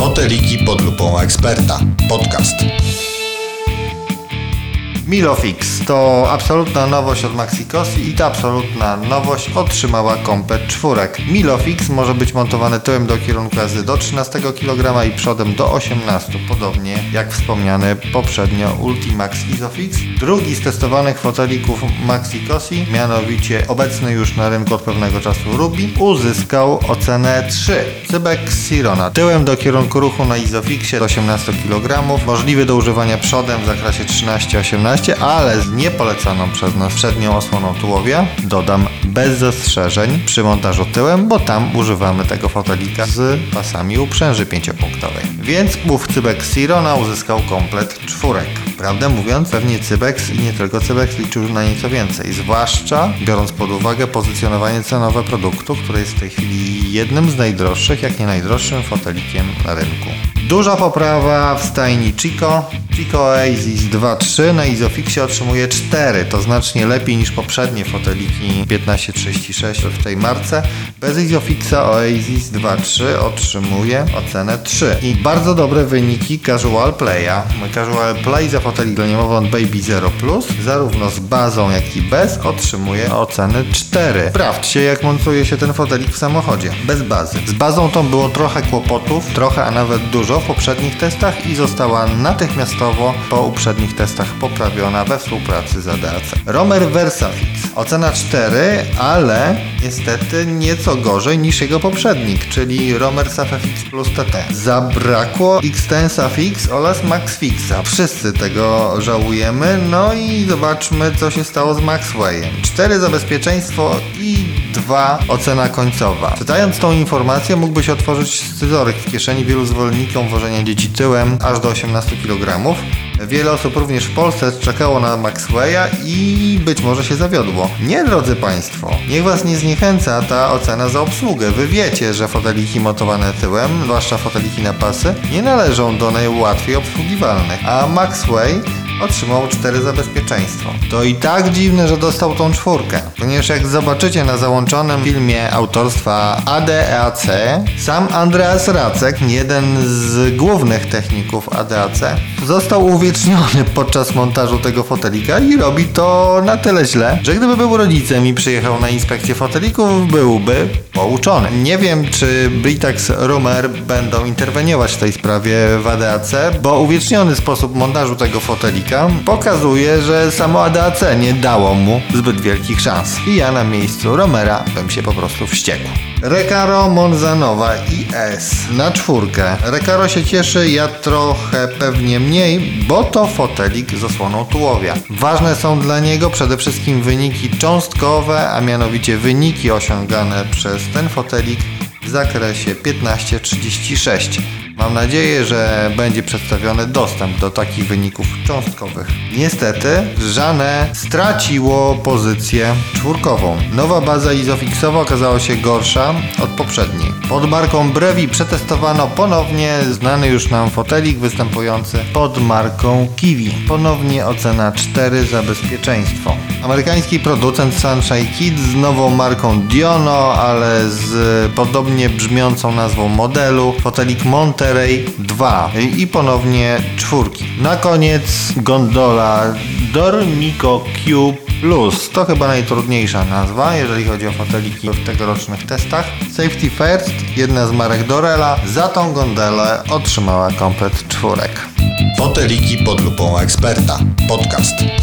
Foteliki pod lupą eksperta. Podcast. Milofix to absolutna nowość od Maxikosi i ta absolutna nowość otrzymała komplet czwórek. Milofix może być montowany tyłem do kierunku jazdy do 13 kg i przodem do 18, podobnie jak wspomniany poprzednio Ultimax Isofix. Drugi z testowanych fotelików Maxikosi, mianowicie obecny już na rynku od pewnego czasu Ruby, uzyskał ocenę 3. Cybex Sirona. Tyłem do kierunku ruchu na Isofixie do 18 kg, możliwy do używania przodem w zakresie 13-18, ale z niepolecaną przez nas przednią osłoną tułowia, dodam bez zastrzeżeń przy montażu tyłem, bo tam używamy tego fotelika z pasami uprzęży 5-punktowej. Więc ów Cybex Sirona uzyskał komplet czwórek. Prawdę mówiąc, pewnie Cybex i nie tylko Cybex liczył na nieco więcej, zwłaszcza biorąc pod uwagę pozycjonowanie cenowe produktu, który jest w tej chwili jednym z najdroższych, jak nie najdroższym fotelikiem na rynku. Duża poprawa w stajni Chico. Chico Oasis 2.3 na Isofixie otrzymuje 4, to znacznie lepiej niż poprzednie foteliki 1536 w tej marce. Bez Isofixa Oasis 2.3 otrzymuje ocenę 3. I bardzo dobre wyniki Casual Play'a. Casual Play za fotelik leniowy od Baby Zero Plus, zarówno z bazą jak i bez, otrzymuje oceny 4. Sprawdźcie, jak montuje się ten fotelik w samochodzie, bez bazy. Z bazą tą było trochę kłopotów, trochę, a nawet dużo w poprzednich testach i została natychmiastowo po uprzednich testach poprawiona we współpracy z ADAC. Romer Versafix. Ocena 4, ale niestety nieco gorzej niż jego poprzednik, czyli Romer Safefix Plus TT. Zabrakło Xtensa Fix oraz Maxfixa. Wszyscy tego żałujemy, no i zobaczmy, co się stało z Maxwayem. 4 za bezpieczeństwo i 2 ocena końcowa. Czytając tą informację, mógłbyś otworzyć scyzoryk w kieszeni wielu zwolennikom wożenia dzieci tyłem aż do 18 kg. Wiele osób również w Polsce czekało na Maxwaya i być może się zawiodło. Nie, drodzy Państwo, niech Was nie zniechęca ta ocena za obsługę. Wy wiecie, że foteliki montowane tyłem, zwłaszcza foteliki na pasy, nie należą do najłatwiej obsługiwalnych, a Maxway otrzymał 4 za bezpieczeństwo. To i tak dziwne, że dostał tą 4, ponieważ jak zobaczycie na załączonym filmie autorstwa ADAC, sam Andreas Racek, jeden z głównych techników ADAC, został uwieczniony podczas montażu tego fotelika i robi to na tyle źle, że gdyby był rodzicem i przyjechał na inspekcję fotelików, byłby pouczony. Nie wiem, czy Britax Romer będą interweniować w tej sprawie w ADAC, bo uwieczniony sposób montażu tego fotelika pokazuje, że samo ADAC nie dało mu zbyt wielkich szans. I ja na miejscu Romera bym się po prostu wściekł. Recaro Monzanowa IS na 4. Recaro się cieszy, ja trochę pewnie mniej, bo to fotelik z osłoną tułowia. Ważne są dla niego przede wszystkim wyniki cząstkowe, a mianowicie wyniki osiągane przez ten fotelik w zakresie 15-36. Mam nadzieję, że będzie przedstawiony dostęp do takich wyników cząstkowych. Niestety, Żane straciło pozycję czwórkową. Nowa baza izofixowa okazała się gorsza od poprzedniej. Pod marką Brevi przetestowano ponownie znany już nam fotelik występujący pod marką Kiwi. Ponownie ocena 4 za bezpieczeństwo. Amerykański producent Sunshine Kids z nową marką Diono, ale z podobnie brzmiącą nazwą modelu, fotelik Monterey 2 i ponownie 4. Na koniec gondola Dormico Q Plus. To chyba najtrudniejsza nazwa, jeżeli chodzi o foteliki w tegorocznych testach. Safety First, jedna z marek Dorela, za tą gondolę otrzymała komplet 4. Foteliki pod lupą eksperta. Podcast.